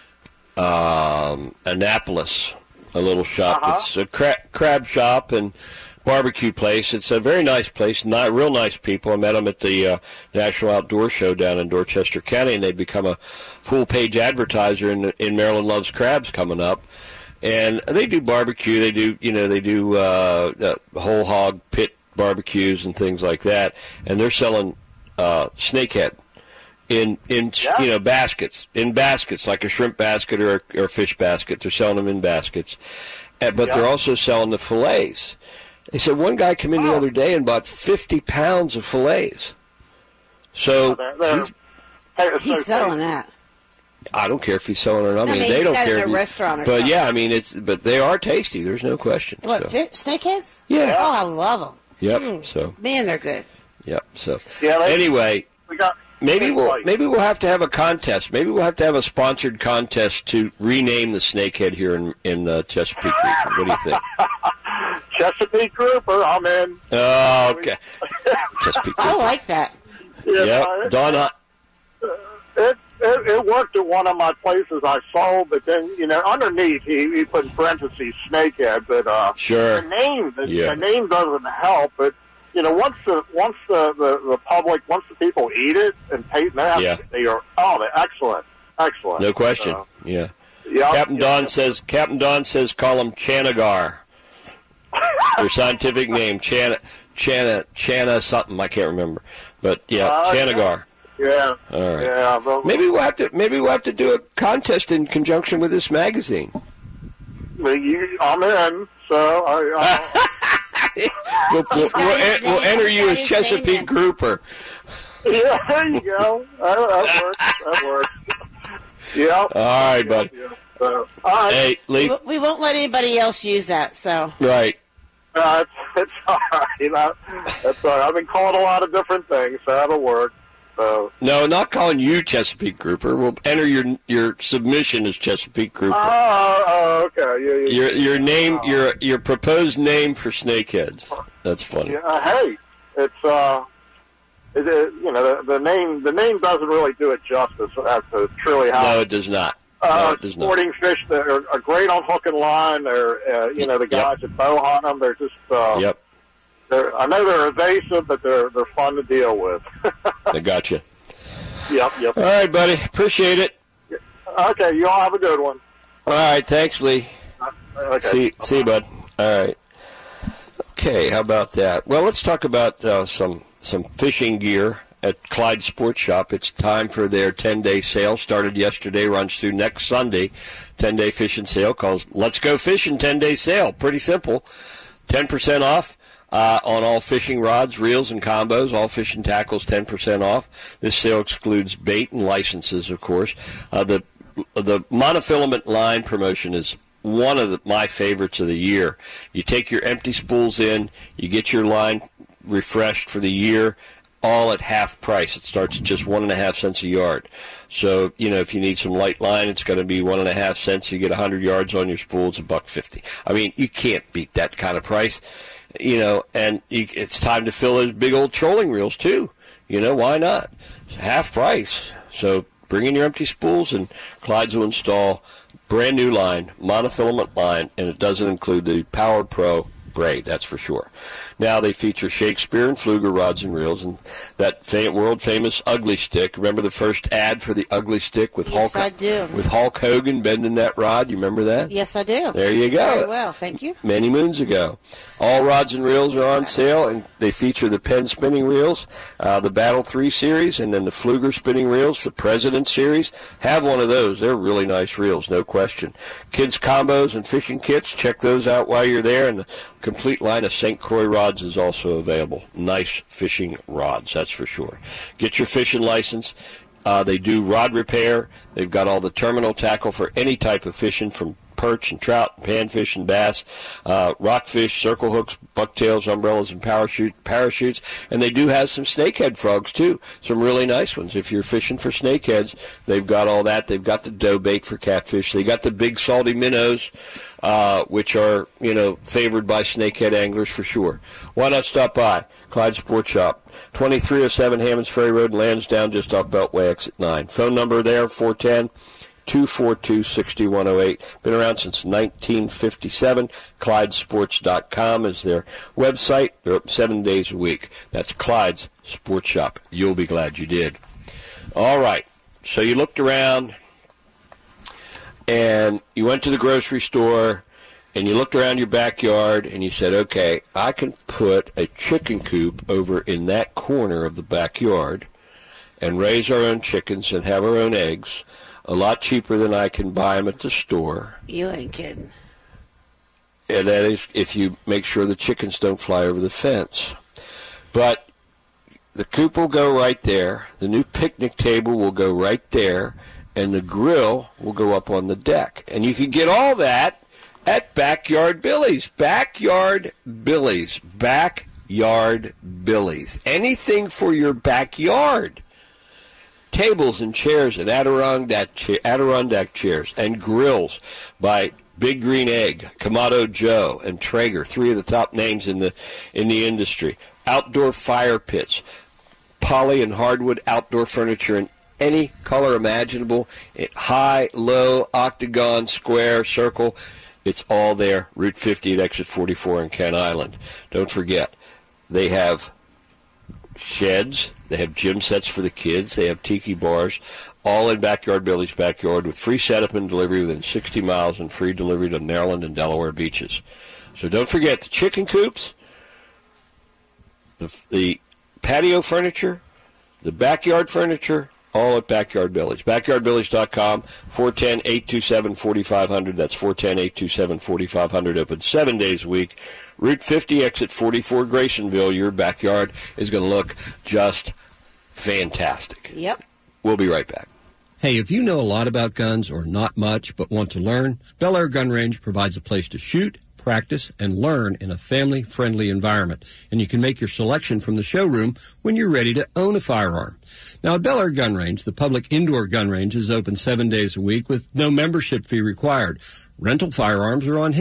um, Annapolis, a little shop. Uh-huh. It's a cra- crab shop and barbecue place. It's a very nice place, not real nice people. I met them at the uh, National Outdoor Show down in Dorchester County, and they've become a full-page advertiser in, in Maryland Loves Crabs coming up. And they do barbecue. They do, you know, they do uh, uh, whole hog pit barbecues and things like that. And they're selling uh, snakehead in in Yeah. you know baskets, in baskets like a shrimp basket or a, or a fish basket. They're selling them in baskets, uh, but Yeah. they're also selling the fillets. They said one guy came in the Oh. other day and bought fifty pounds of fillets. So they're, they're, he's, hey, it's He's so selling that. I don't care if he's selling it or not. I I mean, mean, they he's don't got it care. in if a he- restaurant or but something. yeah, I mean, it's but they are tasty. There's no question. What, so. fi- steakheads? Yeah. Oh, I love them. Yep. So Man, they're good. yep. So Yeah, they- anyway, we got maybe we'll Right. maybe we'll have to have a contest. Maybe we'll have to have a sponsored contest to rename the snakehead here in in uh, Chesapeake region. What do you think? Chesapeake Grouper. I'm in. Oh, okay. Chesapeake. I like that. Yeah, Yep. uh, Don. uh, It, it it worked at one of my places I sold, but then you know underneath he, he put in parentheses snakehead, but uh, Sure. the name the, Yeah. the name doesn't help. But you know once the once the, the, the public once the people eat it and taste them, Yeah. they are oh they're excellent, excellent. No question. So, Yeah. yeah, Captain yeah, Don yeah. says. Captain Don says call him Chanagar. Their scientific name, Chana, Chana, Chana something. I can't remember, but yeah, Uh, Chanagar. Yeah. All right. Yeah. But, Maybe we'll have to. Maybe we'll have to do a contest in conjunction with this magazine. well, you, I'm in. So I. I We'll, we'll, He's got we'll, his en- we'll name. enter He's you got as his name Chesapeake in. Grouper. yeah. There you go. That, that works. That works. Yeah. All right, bud. Yeah. So, all right. Hey, Lee. We- We won't let anybody else use that, so. Right. Uh, it's, it's all right. You know, that's all right. I've been called a lot of different things, so that'll work. So, No, not calling you Chesapeake Grouper. We'll enter your your submission as Chesapeake Grouper. oh, oh, okay. Yeah, yeah, Your your name, uh, your your proposed name for snakeheads. That's funny. yeah. Hey, it's uh, it, it, you know, the, the name the name doesn't really do it justice as to truly how No, it does not. Uh, No, it does not. sporting fish that are, are great on hook and line. They're, uh, you know, the guys that bow hunt them. They're just, uh, Yep. they're, I know they're evasive, but they're they're fun to deal with. I got you. Yep, yep. All right, buddy. Appreciate it. Okay, you all have a good one. All right, thanks, Lee. Okay. See, see you, bud. All right. Okay, how about that? Well, let's talk about uh, some some fishing gear at Clyde Sports Shop. It's time for their ten-day sale. Started yesterday, runs through next Sunday. ten-day fishing sale called Let's Go Fishing ten-day sale. Pretty simple. ten percent off uh, on all fishing rods, reels, and combos. All fishing tackles, ten percent off. This sale excludes bait and licenses, of course. Uh, the the monofilament line promotion is one of the, my favorites of the year. You take your empty spools in, you get your line refreshed for the year, all at half price. It starts at just one and a half cents a yard. So, you know, if you need some light line, it's going to be one and a half cents. You get a hundred yards on your spool, it's a buck fifty. I mean, you can't beat that kind of price, you know. And you, it's time to fill those big old trolling reels too. You know, why not? It's half price. So bring in your empty spools, and Clyde's will install brand new line, monofilament line, and it doesn't include the Power Pro braid, that's for sure. Now they feature Shakespeare and Pfluger rods and reels, and that fam- world-famous Ugly Stick. Remember the first ad for the Ugly Stick with Yes, Hulk? I do. With Hulk Hogan bending that rod. You remember that? Yes, I do. There you go. Very well, thank you. Many moons ago. All rods and reels are on sale, and they feature the Penn spinning reels, uh, the Battle three series, and then the Pfluger spinning reels, the President series. Have one of those. They're really nice reels, no question. Kids combos and fishing kits, check those out while you're there, and the complete line of Saint Croix rods is also available. Nice fishing rods, that's for sure. Get your fishing license. Uh, they do rod repair. They've got all the terminal tackle for any type of fishing, from perch and trout, and panfish and bass, uh, rockfish, circle hooks, bucktails, umbrellas, and parachute, parachutes. And they do have some snakehead frogs, too, some really nice ones. If you're fishing for snakeheads, they've got all that. They've got the dough bait for catfish. They got the big salty minnows, uh, which are, you know, favored by snakehead anglers for sure. Why not stop by Clyde Sports Shop, twenty-three oh seven Hammonds Ferry Road, Lansdowne, just off Beltway exit nine. Phone number there, four one zero, two four two, six one zero eight. Been around since nineteen fifty-seven. Clyde Sports dot com is their website. They're open seven days a week. That's Clyde's Sports Shop. You'll be glad you did. All right. So you looked around, and you went to the grocery store, and you looked around your backyard, and you said, okay, I can put a chicken coop over in that corner of the backyard and raise our own chickens and have our own eggs a lot cheaper than I can buy them at the store. You ain't kidding. And that is if you make sure the chickens don't fly over the fence. But the coop will go right there, the new picnic table will go right there, and the grill will go up on the deck. And you can get all that at Backyard Billy's. Backyard Billy's. Backyard Billy's. Anything for your backyard. Tables and chairs and Adirondack, cha- Adirondack chairs and grills by Big Green Egg, Kamado Joe, and Traeger, three of the top names in the in the industry. Outdoor fire pits, poly and hardwood outdoor furniture in any color imaginable, it, high, low, octagon, square, circle. It's all there. Route fifty at exit forty-four in Kent Island. Don't forget, they have sheds, they have gym sets for the kids, they have tiki bars, all in Backyard Billy's backyard with free setup and delivery within sixty miles and free delivery to Maryland and Delaware beaches. So don't forget the chicken coops, the, the patio furniture, the backyard furniture, all at Backyard Billy's. Backyard Billy's dot com, four one zero, eight two seven, four five zero zero. That's four one zero, eight two seven, four five zero zero. Open seven days a week. Route fifty, exit forty-four, Graysonville. Your backyard is going to look just fantastic. Yep. We'll be right back. Hey, if you know a lot about guns or not much but want to learn, Bel Air Gun Range provides a place to shoot, practice, and learn in a family-friendly environment. And you can make your selection from the showroom when you're ready to own a firearm. Now, at Bel Air Gun Range, the public indoor gun range is open seven days a week with no membership fee required. Rental firearms are on hand.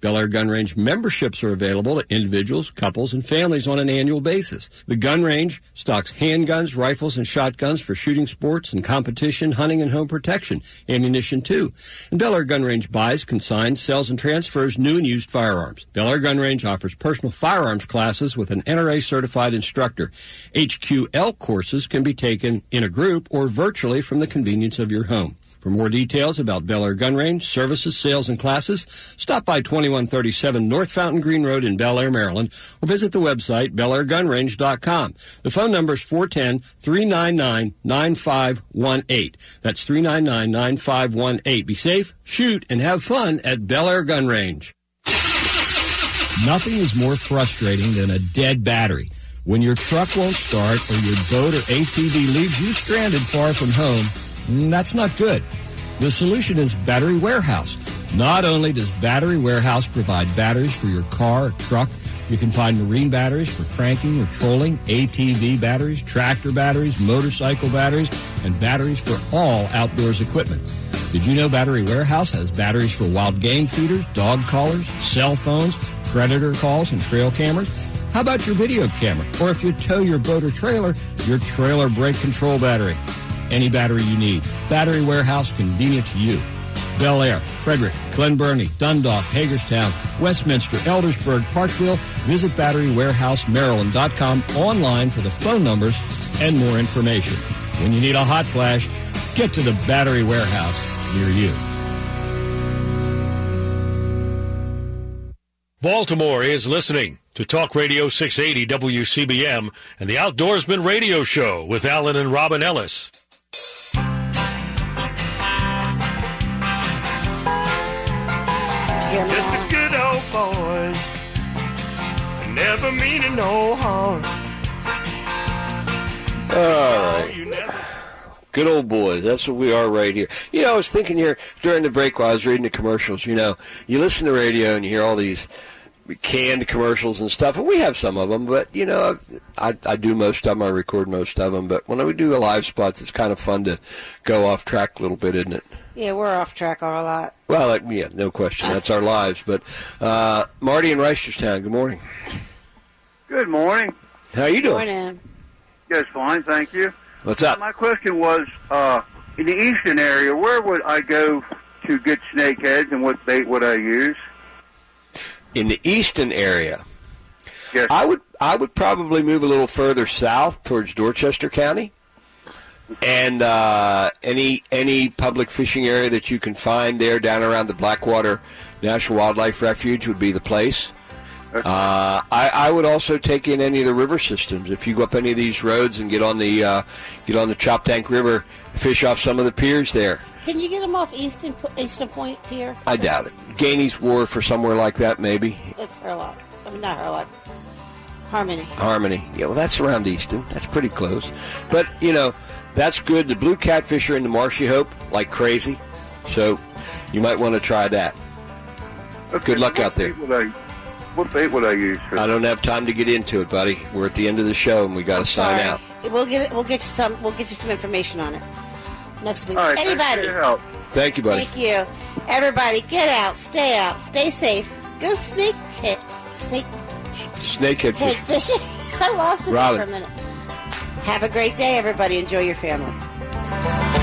Bel Air Gun Range memberships are available to individuals, couples, and families on an annual basis. The gun range stocks handguns, rifles, and shotguns for shooting sports and competition, hunting, and home protection, ammunition too. And Bel Air Gun Range buys, consigns, sells, and transfers new and used firearms. Bel Air Gun Range offers personal firearms classes with an N R A-certified instructor. H Q L courses can be taken in a group or virtually from the convenience of your home. For more details about Bel Air Gun Range, services, sales, and classes, stop by twenty-one thirty-seven North Fountain Green Road in Bel Air, Maryland, or visit the website bel air gun range dot com. The phone number is four one zero, three nine nine, nine five one eight. That's three nine nine, nine five one eight. Be safe, shoot, and have fun at Bel Air Gun Range. Nothing is more frustrating than a dead battery. When your truck won't start or your boat or A T V leaves you stranded far from home, that's not good. The solution is Battery Warehouse. Not only does Battery Warehouse provide batteries for your car or truck, you can find marine batteries for cranking or trolling, A T V batteries, tractor batteries, motorcycle batteries, and batteries for all outdoors equipment. Did you know Battery Warehouse has batteries for wild game feeders, dog collars, cell phones, predator calls, and trail cameras? How about your video camera? Or if you tow your boat or trailer, your trailer brake control battery. Any battery you need. Battery Warehouse, convenient to you. Bel Air, Frederick, Glen Burnie, Dundalk, Hagerstown, Westminster, Eldersburg, Parkville. Visit battery warehouse maryland dot com online for the phone numbers and more information. When you need a hot flash, get to the Battery Warehouse near you. Baltimore is listening to Talk Radio six eighty W C B M and the Outdoorsman Radio Show with Alan and Robin Ellis. Just a good old boys, never meaning no harm. All right. Good old boys. That's what we are right here. You know, I was thinking here during the break while I was reading the commercials, you know, you listen to radio and you hear all these canned commercials and stuff, and we have some of them, but, you know, I, I do most of them. I record most of them, but when we do the live spots, it's kind of fun to go off track a little bit, isn't it? Yeah, we're off track a lot. Well, like, yeah, no question. That's our lives. But uh, Marty in Reisterstown, good morning. Good morning. How you doing? Morning. Yes, fine, thank you. What's up? My question was, uh, in the eastern area, where would I go to get snakeheads, and what bait would I use? In the eastern area, yes. I would I would probably move a little further south towards Dorchester County. And uh, any any public fishing area that you can find there down around the Blackwater National Wildlife Refuge would be the place. Uh, I, I would also take in any of the river systems. If you go up any of these roads and get on the uh, get on the Chop Tank River, fish off some of the piers there. Can you get them off Easton Eastern Point Pier? I doubt it. Gainey's Wharf or somewhere like that, maybe. That's Hurlock. I mean, not Hurlock. Harmony. Harmony. Yeah, well, that's around Easton. That's pretty close. But, you know, that's good. The blue catfish are in the Marshy Hope like crazy, so you might want to try that. Okay, good luck out there. What bait, I, what bait would I use? For I don't have time to get into it, buddy. We're at the end of the show, and we got to sign Sorry. out. We'll get we'll get you some we'll get you some information on it next week. All right, Anybody? thanks for your help. Thank you, buddy. Thank you. Everybody, get out, stay out, stay safe. Go snake hit snake Snakehead head fishing. fishing. I lost it Robin. for a minute. Have a great day, everybody. Enjoy your family.